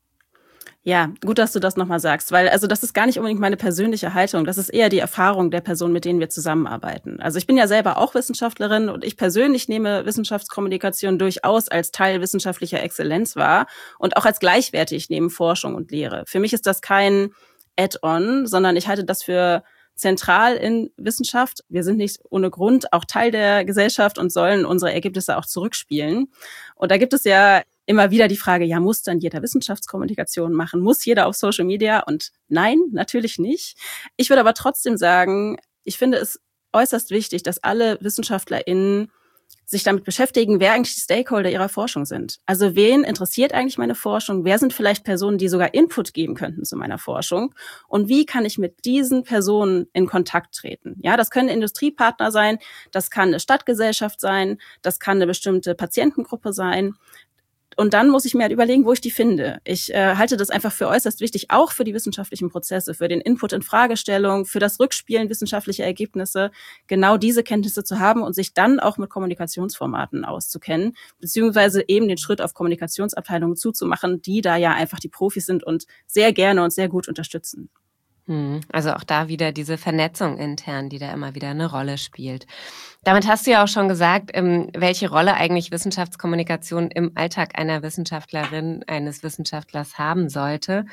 Ja, gut, dass du das nochmal sagst, weil also das ist gar nicht unbedingt meine persönliche Haltung, das ist eher die Erfahrung der Personen, mit denen wir zusammenarbeiten. Also ich bin ja selber auch Wissenschaftlerin und ich persönlich nehme Wissenschaftskommunikation durchaus als Teil wissenschaftlicher Exzellenz wahr und auch als gleichwertig neben Forschung und Lehre. Für mich ist das kein Add-on, sondern ich halte das für zentral in Wissenschaft. Wir sind nicht ohne Grund auch Teil der Gesellschaft und sollen unsere Ergebnisse auch zurückspielen. Und da gibt es ja immer wieder die Frage, ja, muss dann jeder Wissenschaftskommunikation machen? Muss jeder auf Social Media? Und nein, natürlich nicht. Ich würde aber trotzdem sagen, ich finde es äußerst wichtig, dass alle WissenschaftlerInnen sich damit beschäftigen, wer eigentlich die Stakeholder ihrer Forschung sind. Also wen interessiert eigentlich meine Forschung? Wer sind vielleicht Personen, die sogar Input geben könnten zu meiner Forschung? Und wie kann ich mit diesen Personen in Kontakt treten? Ja, das können Industriepartner sein, das kann eine Stadtgesellschaft sein, das kann eine bestimmte Patientengruppe sein. Und dann muss ich mir halt überlegen, wo ich die finde. Ich äh, halte das einfach für äußerst wichtig, auch für die wissenschaftlichen Prozesse, für den Input in Fragestellung, für das Rückspielen wissenschaftlicher Ergebnisse, genau diese Kenntnisse zu haben und sich dann auch mit Kommunikationsformaten auszukennen, beziehungsweise eben den Schritt auf Kommunikationsabteilungen zuzumachen, die da ja einfach die Profis sind und sehr gerne und sehr gut unterstützen. Also auch da wieder diese Vernetzung intern, die da immer wieder eine Rolle spielt. Damit hast du ja auch schon gesagt, welche Rolle eigentlich Wissenschaftskommunikation im Alltag einer Wissenschaftlerin, eines Wissenschaftlers haben sollte.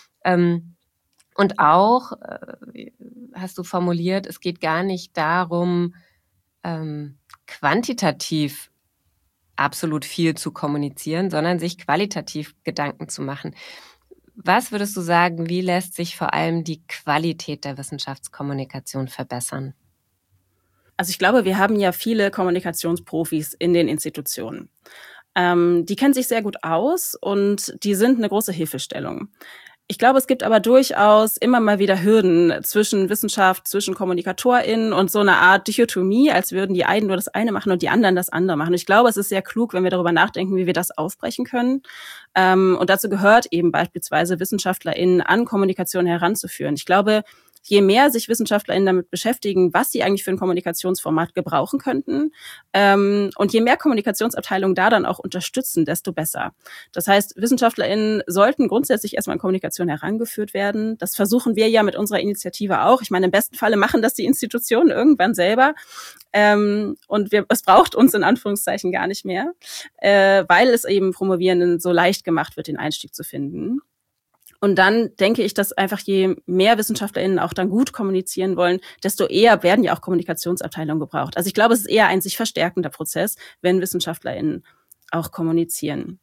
Und auch, hast du formuliert, es geht gar nicht darum, quantitativ absolut viel zu kommunizieren, sondern sich qualitativ Gedanken zu machen. Was würdest du sagen, wie lässt sich vor allem die Qualität der Wissenschaftskommunikation verbessern? Also ich glaube, wir haben ja viele Kommunikationsprofis in den Institutionen. Ähm, die kennen sich sehr gut aus und die sind eine große Hilfestellung. Ich glaube, es gibt aber durchaus immer mal wieder Hürden zwischen Wissenschaft, zwischen KommunikatorInnen und so eine Art Dichotomie, als würden die einen nur das eine machen und die anderen das andere machen. Und ich glaube, es ist sehr klug, wenn wir darüber nachdenken, wie wir das aufbrechen können. Und dazu gehört eben beispielsweise WissenschaftlerInnen an Kommunikation heranzuführen. Ich glaube, je mehr sich WissenschaftlerInnen damit beschäftigen, was sie eigentlich für ein Kommunikationsformat gebrauchen könnten, ähm, und je mehr Kommunikationsabteilungen da dann auch unterstützen, desto besser. Das heißt, WissenschaftlerInnen sollten grundsätzlich erstmal in Kommunikation herangeführt werden. Das versuchen wir ja mit unserer Initiative auch. Ich meine, im besten Falle machen das die Institutionen irgendwann selber. Ähm, und wir, es braucht uns in Anführungszeichen gar nicht mehr, äh, weil es eben Promovierenden so leicht gemacht wird, den Einstieg zu finden. Und dann denke ich, dass einfach je mehr WissenschaftlerInnen auch dann gut kommunizieren wollen, desto eher werden ja auch Kommunikationsabteilungen gebraucht. Also ich glaube, es ist eher ein sich verstärkender Prozess, wenn WissenschaftlerInnen auch kommunizieren.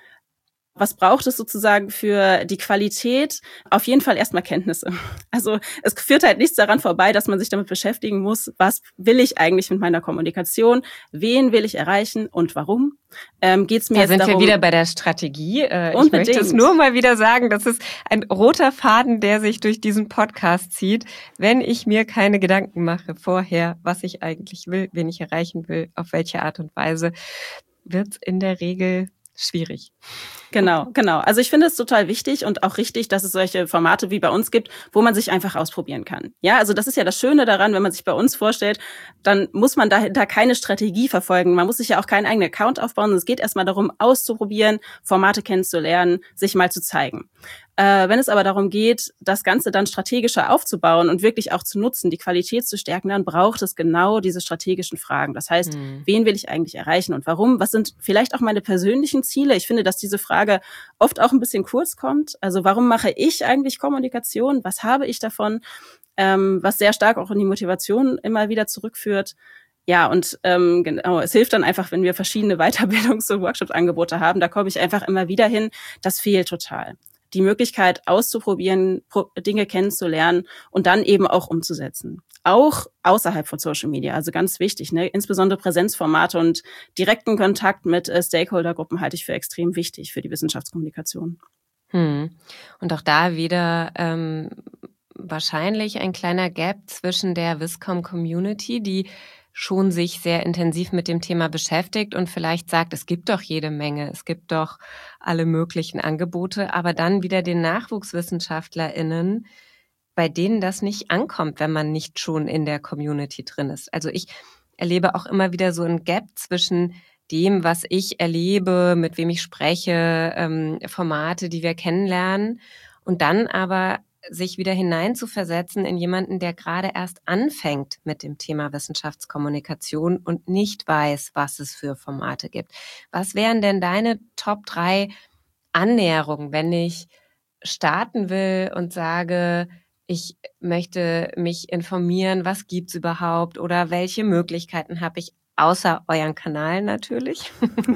Was braucht es sozusagen für die Qualität? Auf jeden Fall erstmal Kenntnisse. Also es führt halt nichts daran vorbei, dass man sich damit beschäftigen muss, was will ich eigentlich mit meiner Kommunikation, wen will ich erreichen und warum? Ähm, geht's mir da jetzt sind darum, wir wieder bei der Strategie. Äh, ich unbedingt. möchte es nur mal wieder sagen, das ist ein roter Faden, der sich durch diesen Podcast zieht. Wenn ich mir keine Gedanken mache vorher, was ich eigentlich will, wen ich erreichen will, auf welche Art und Weise, wird's in der Regel schwierig. Genau, genau. Also ich finde es total wichtig und auch richtig, dass es solche Formate wie bei uns gibt, wo man sich einfach ausprobieren kann. Ja, also das ist ja das Schöne daran, wenn man sich bei uns vorstellt, dann muss man dahinter keine Strategie verfolgen. Man muss sich ja auch keinen eigenen Account aufbauen. Es geht erstmal darum, auszuprobieren, Formate kennenzulernen, sich mal zu zeigen. Äh, wenn es aber darum geht, das Ganze dann strategischer aufzubauen und wirklich auch zu nutzen, die Qualität zu stärken, dann braucht es genau diese strategischen Fragen. Das heißt, mhm. wen will ich eigentlich erreichen und warum? Was sind vielleicht auch meine persönlichen Ziele? Ich finde, dass diese Frage oft auch ein bisschen kurz kommt. Also warum mache ich eigentlich Kommunikation? Was habe ich davon? Ähm, was sehr stark auch in die Motivation immer wieder zurückführt. Ja, und ähm, genau, es hilft dann einfach, wenn wir verschiedene Weiterbildungs- und Workshop-Angebote haben. Da komme ich einfach immer wieder hin. Das fehlt total. Die Möglichkeit auszuprobieren, Dinge kennenzulernen und dann eben auch umzusetzen. Auch außerhalb von Social Media, also ganz wichtig, ne? Insbesondere Präsenzformate und direkten Kontakt mit äh, Stakeholdergruppen halte ich für extrem wichtig für die Wissenschaftskommunikation. Hm. Und auch da wieder ähm, wahrscheinlich ein kleiner Gap zwischen der WisCom-Community, die schon sich sehr intensiv mit dem Thema beschäftigt und vielleicht sagt, es gibt doch jede Menge, es gibt doch alle möglichen Angebote, aber dann wieder den NachwuchswissenschaftlerInnen, bei denen das nicht ankommt, wenn man nicht schon in der Community drin ist. Also ich erlebe auch immer wieder so ein Gap zwischen dem, was ich erlebe, mit wem ich spreche, ähm, Formate, die wir kennenlernen und dann aber sich wieder hineinzuversetzen in jemanden, der gerade erst anfängt mit dem Thema Wissenschaftskommunikation und nicht weiß, was es für Formate gibt. Was wären denn deine Top drei Annäherungen, wenn ich starten will und sage, ich möchte mich informieren, was gibt's überhaupt oder welche Möglichkeiten habe ich, außer euren Kanal natürlich.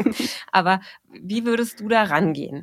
Aber wie würdest du da rangehen?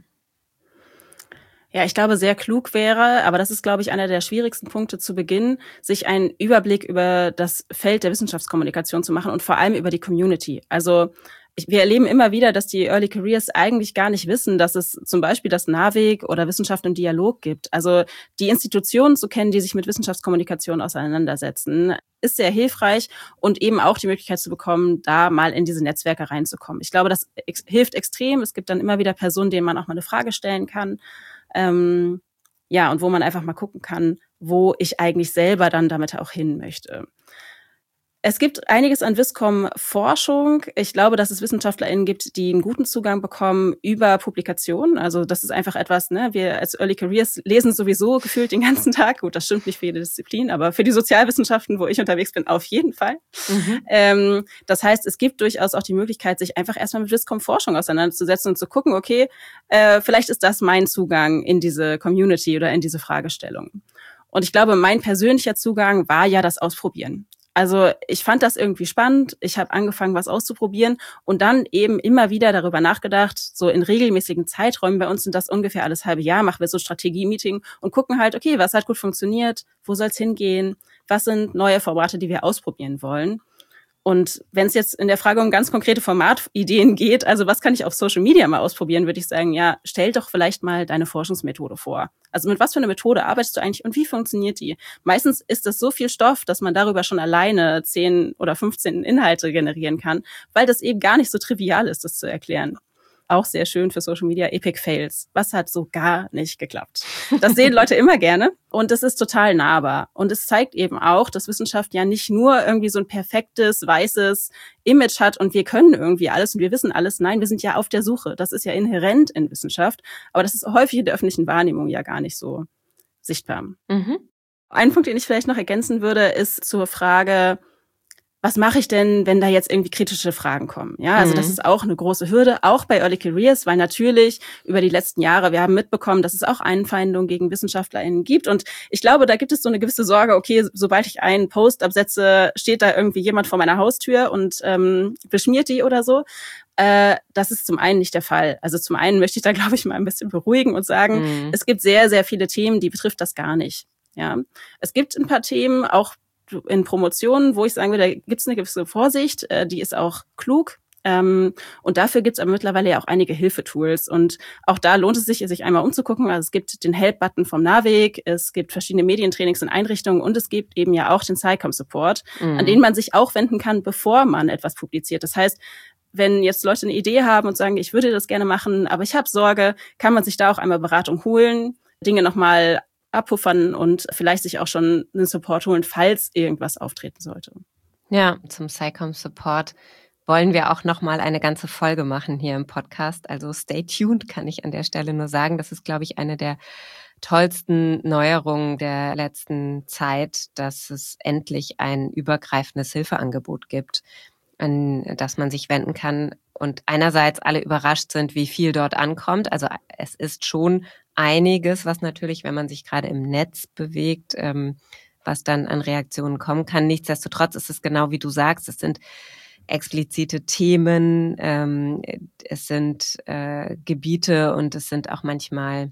Ja, ich glaube, sehr klug wäre, aber das ist, glaube ich, einer der schwierigsten Punkte zu Beginn, sich einen Überblick über das Feld der Wissenschaftskommunikation zu machen und vor allem über die Community. Also wir erleben immer wieder, dass die Early Careers eigentlich gar nicht wissen, dass es zum Beispiel das NAWIC oder Wissenschaft im Dialog gibt. Also die Institutionen zu kennen, die sich mit Wissenschaftskommunikation auseinandersetzen, ist sehr hilfreich und eben auch die Möglichkeit zu bekommen, da mal in diese Netzwerke reinzukommen. Ich glaube, das ex- hilft extrem. Es gibt dann immer wieder Personen, denen man auch mal eine Frage stellen kann. Ähm, ja, und wo man einfach mal gucken kann, wo ich eigentlich selber dann damit auch hin möchte. Es gibt einiges an WisCom-Forschung. Ich glaube, dass es WissenschaftlerInnen gibt, die einen guten Zugang bekommen über Publikationen. Also das ist einfach etwas, ne, wir als Early Careers lesen sowieso gefühlt den ganzen Tag. Gut, das stimmt nicht für jede Disziplin, aber für die Sozialwissenschaften, wo ich unterwegs bin, auf jeden Fall. Mhm. Ähm, das heißt, es gibt durchaus auch die Möglichkeit, sich einfach erstmal mit WisCom-Forschung auseinanderzusetzen und zu gucken, okay, äh, vielleicht ist das mein Zugang in diese Community oder in diese Fragestellung. Und ich glaube, mein persönlicher Zugang war ja das Ausprobieren. Also ich fand das irgendwie spannend. Ich habe angefangen, was auszuprobieren und dann eben immer wieder darüber nachgedacht, so in regelmäßigen Zeiträumen, bei uns sind das ungefähr alles halbe Jahr, machen wir so Strategie-Meeting und gucken halt, okay, was hat gut funktioniert, wo soll es hingehen, was sind neue Formate, die wir ausprobieren wollen. Und wenn es jetzt in der Frage um ganz konkrete Formatideen geht, also was kann ich auf Social Media mal ausprobieren, würde ich sagen, ja, stell doch vielleicht mal deine Forschungsmethode vor. Also mit was für einer Methode arbeitest du eigentlich und wie funktioniert die? Meistens ist das so viel Stoff, dass man darüber schon alleine zehn oder fünfzehn Inhalte generieren kann, weil das eben gar nicht so trivial ist, das zu erklären. auch sehr schön für Social Media, Epic Fails. Was hat so gar nicht geklappt? Das sehen Leute immer gerne und das ist total nahbar. Und es zeigt eben auch, dass Wissenschaft ja nicht nur irgendwie so ein perfektes, weißes Image hat und wir können irgendwie alles und wir wissen alles. Nein, wir sind ja auf der Suche. Das ist ja inhärent in Wissenschaft, aber das ist häufig in der öffentlichen Wahrnehmung ja gar nicht so sichtbar. Mhm. Ein Punkt, den ich vielleicht noch ergänzen würde, ist zur Frage, was mache ich denn, wenn da jetzt irgendwie kritische Fragen kommen? Ja, also mhm. das ist auch eine große Hürde, auch bei Early Careers, weil natürlich über die letzten Jahre, wir haben mitbekommen, dass es auch Einfeindungen gegen WissenschaftlerInnen gibt. Und ich glaube, da gibt es so eine gewisse Sorge, okay, sobald ich einen Post absetze, steht da irgendwie jemand vor meiner Haustür und ähm, beschmiert die oder so. Äh, das ist zum einen nicht der Fall. Also zum einen möchte ich da, glaube ich, mal ein bisschen beruhigen und sagen, mhm. es gibt sehr, sehr viele Themen, die betrifft das gar nicht. Ja, es gibt ein paar Themen, auch in Promotionen, wo ich sagen würde, da gibt es eine gewisse Vorsicht, äh, die ist auch klug. Ähm, und dafür gibt es aber mittlerweile ja auch einige Hilfetools. Und auch da lohnt es sich, sich einmal umzugucken. Also es gibt den Help-Button vom NAWIC, es gibt verschiedene Medientrainings in Einrichtungen und es gibt eben ja auch den SciComm-Support, mhm. an den man sich auch wenden kann, bevor man etwas publiziert. Das heißt, wenn jetzt Leute eine Idee haben und sagen, ich würde das gerne machen, aber ich habe Sorge, kann man sich da auch einmal Beratung holen, Dinge nochmal abpuffern und vielleicht sich auch schon einen Support holen, falls irgendwas auftreten sollte. Ja, zum SciComm-Support wollen wir auch nochmal eine ganze Folge machen hier im Podcast. Also stay tuned, kann ich an der Stelle nur sagen. Das ist, glaube ich, eine der tollsten Neuerungen der letzten Zeit, dass es endlich ein übergreifendes Hilfeangebot gibt, an das man sich wenden kann. Und einerseits alle überrascht sind, wie viel dort ankommt. Also es ist schon einiges, was natürlich, wenn man sich gerade im Netz bewegt, ähm, was dann an Reaktionen kommen kann. Nichtsdestotrotz ist es genau wie du sagst, es sind explizite Themen, ähm, es sind äh, Gebiete und es sind auch manchmal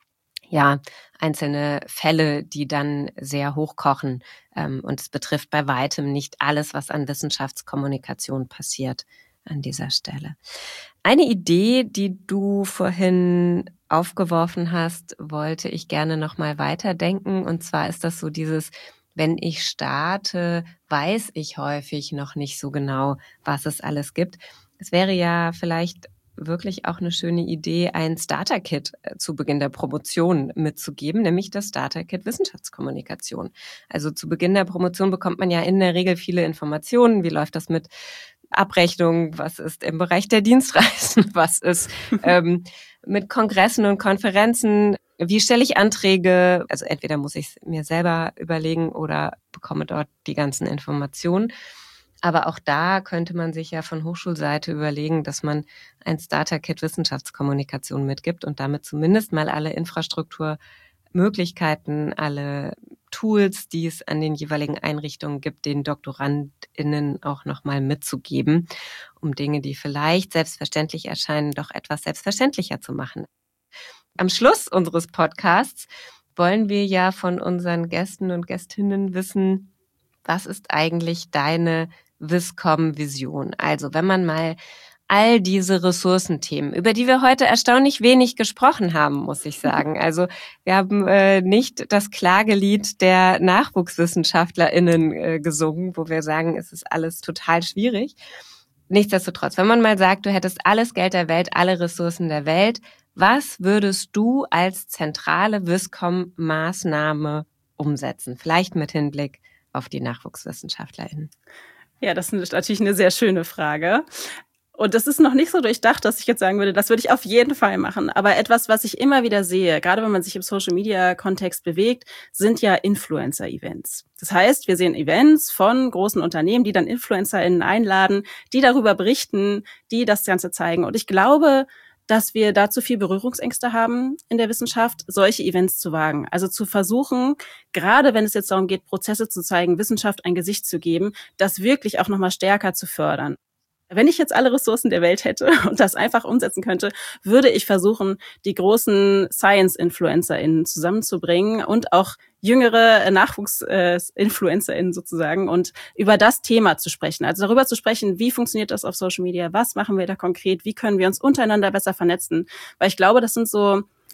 ja einzelne Fälle, die dann sehr hochkochen. Ähm, und es betrifft bei weitem nicht alles, was an Wissenschaftskommunikation passiert an dieser Stelle. Eine Idee, die du vorhin aufgeworfen hast, wollte ich gerne noch mal weiterdenken. Und zwar ist das so dieses, wenn ich starte, weiß ich häufig noch nicht so genau, was es alles gibt. Es wäre ja vielleicht wirklich auch eine schöne Idee, ein Starter-Kit zu Beginn der Promotion mitzugeben, nämlich das Starter-Kit Wissenschaftskommunikation. Also zu Beginn der Promotion bekommt man ja in der Regel viele Informationen. Wie läuft das mit Abrechnung, was ist im Bereich der Dienstreisen, was ist ähm, mit Kongressen und Konferenzen, wie stelle ich Anträge, also entweder muss ich es mir selber überlegen oder bekomme dort die ganzen Informationen. Aber auch da könnte man sich ja von Hochschulseite überlegen, dass man ein Starter-Kit Wissenschaftskommunikation mitgibt und damit zumindest mal alle Infrastrukturmöglichkeiten, alle Tools, die es an den jeweiligen Einrichtungen gibt, den DoktorandInnen auch nochmal mitzugeben, um Dinge, die vielleicht selbstverständlich erscheinen, doch etwas selbstverständlicher zu machen. Am Schluss unseres Podcasts wollen wir ja von unseren Gästen und Gästinnen wissen, was ist eigentlich deine WisComm-Vision? Also wenn man mal all diese Ressourcenthemen, über die wir heute erstaunlich wenig gesprochen haben, muss ich sagen. Also wir haben äh, nicht das Klagelied der NachwuchswissenschaftlerInnen äh, gesungen, wo wir sagen, es ist alles total schwierig. Nichtsdestotrotz, wenn man mal sagt, du hättest alles Geld der Welt, alle Ressourcen der Welt, was würdest du als zentrale WisComm-Maßnahme umsetzen? Vielleicht mit Hinblick auf die NachwuchswissenschaftlerInnen. Ja, das ist natürlich eine sehr schöne Frage. Und das ist noch nicht so durchdacht, dass ich jetzt sagen würde, das würde ich auf jeden Fall machen. Aber etwas, was ich immer wieder sehe, gerade wenn man sich im Social-Media-Kontext bewegt, sind ja Influencer-Events. Das heißt, wir sehen Events von großen Unternehmen, die dann InfluencerInnen einladen, die darüber berichten, die das Ganze zeigen. Und ich glaube, dass wir da zu viel Berührungsängste haben in der Wissenschaft, solche Events zu wagen. Also zu versuchen, gerade wenn es jetzt darum geht, Prozesse zu zeigen, Wissenschaft ein Gesicht zu geben, das wirklich auch nochmal stärker zu fördern. Wenn ich jetzt alle Ressourcen der Welt hätte und das einfach umsetzen könnte, würde ich versuchen, die großen Science-InfluencerInnen zusammenzubringen und auch jüngere Nachwuchs-InfluencerInnen sozusagen und über das Thema zu sprechen. Also darüber zu sprechen, wie funktioniert das auf Social Media, was machen wir da konkret, wie können wir uns untereinander besser vernetzen. Weil ich glaube, das sind so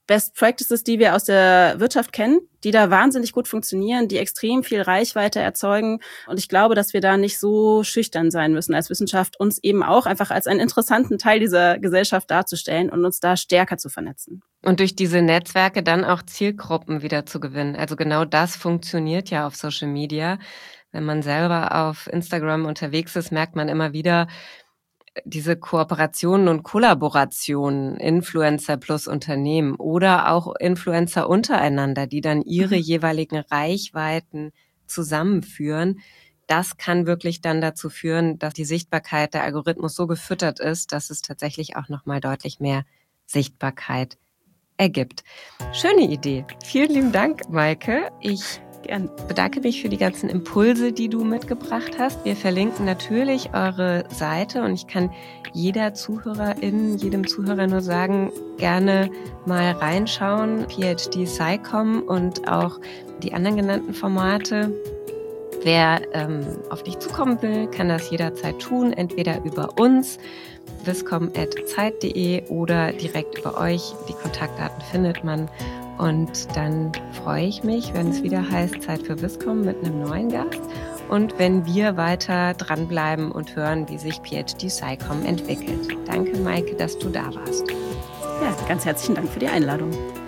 Best Practices, die wir aus der Wirtschaft kennen, die da wahnsinnig gut funktionieren, die extrem viel Reichweite erzeugen. Und ich glaube, dass wir da nicht so schüchtern sein müssen als Wissenschaft, uns eben auch einfach als einen interessanten Teil dieser Gesellschaft darzustellen und uns da stärker zu vernetzen. Und durch diese Netzwerke dann auch Zielgruppen wieder zu gewinnen. Also genau das funktioniert ja auf Social Media. Wenn man selber auf Instagram unterwegs ist, merkt man immer wieder, diese Kooperationen und Kollaborationen, Influencer plus Unternehmen oder auch Influencer untereinander, die dann ihre mhm. jeweiligen Reichweiten zusammenführen, das kann wirklich dann dazu führen, dass die Sichtbarkeit, der Algorithmus so gefüttert ist, dass es tatsächlich auch nochmal deutlich mehr Sichtbarkeit ergibt. Schöne Idee. Vielen lieben Dank, Maike. Ich Gern. bedanke mich für die ganzen Impulse, die du mitgebracht hast. Wir verlinken natürlich eure Seite und ich kann jeder Zuhörerin, jedem Zuhörer nur sagen, gerne mal reinschauen. PhD SciComm und auch die anderen genannten Formate. Wer ähm, auf dich zukommen will, kann das jederzeit tun, entweder über uns, wiscom at zeit punkt de oder direkt über euch. Die Kontaktdaten findet man. Und dann freue ich mich, wenn es wieder heißt Zeit für Wiscom mit einem neuen Gast und wenn wir weiter dranbleiben und hören, wie sich PhD SciComm entwickelt. Danke, Maike, dass du da warst. Ja, ganz herzlichen Dank für die Einladung.